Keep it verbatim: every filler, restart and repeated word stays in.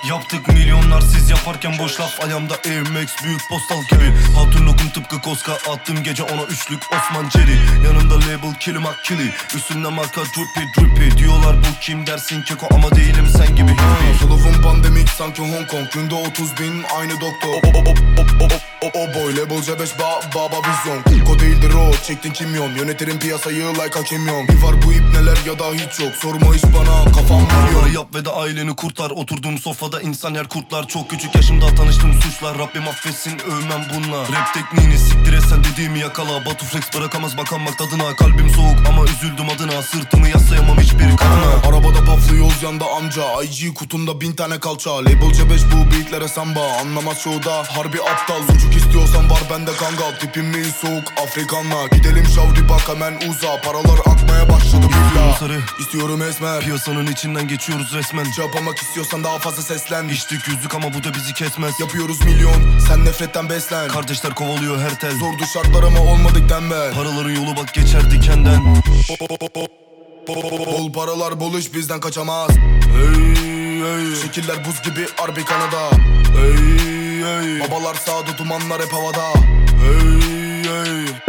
Yaptık milyonlar siz yaparken boş laf. Ayağımda Air Max büyük postal gibi. Hatun lokum tıpkı Koska. Attım gece ona üçlük Osman Ceri. Yanımda label Killy McKilly. Üstünde marka drippy drippy. Diyorlar bu kim dersin keko ama değilim sen gibi hippie. Kılıfım pandemik sanki Hong Kong. Günde otuz bin aynı doktor. O, o, o, o, o, o, o boy label C beş ba, baba vizyon. Ko değildir o çektin kimyon. Yönetirim piyasayı like a kimyon. Bir var bu ipneler ya da hiç yok. Sorma hiç bana kafam vuruyor. Yap ve de aileni kurtar. Oturduğum sofrada insan yer kurtlar. Çok küçük yaşımda tanıştım suçlar. Rabbim affetsin övmem bunlar. Rap tekniğini siktir et sen dediğimi yakala. Batu flex bırakamaz bakanmak tadına. Kalbim soğuk ama üzüldüm adına. Sırtımı yaslayamam hiçbir kadına. Arabada paflıyoruz yanda amca. I G kutumda bin tane kalça. Label C beş bu beatlere samba. Anlamaz çoğu da harbi aptal. Sucuk istiyorsan var bende kangal. Tipim mi soğuk Afrikanla. Gidelim şavri bak hemen uza. Paralar akmaya başladı billa. Sarı İstiyorum esmer. piyasanın içinden geçiyoruz resmen. Şey yapmak istiyorsan daha fazla seslen. İçtik yüzlük ama bu da bizi kesmez. Yapıyoruz milyon sen nefretten beslen. Kardeşler kovalıyor her tel. Zordu şartlar ama olmadık tembel. Paraların yolu bak geçer dikenden. Bol paralar bol iş bizden kaçamaz. Hey hey Şekiller buz gibi harbi Kanada. hey hey Babalar sağda dumanlar hep havada. hey hey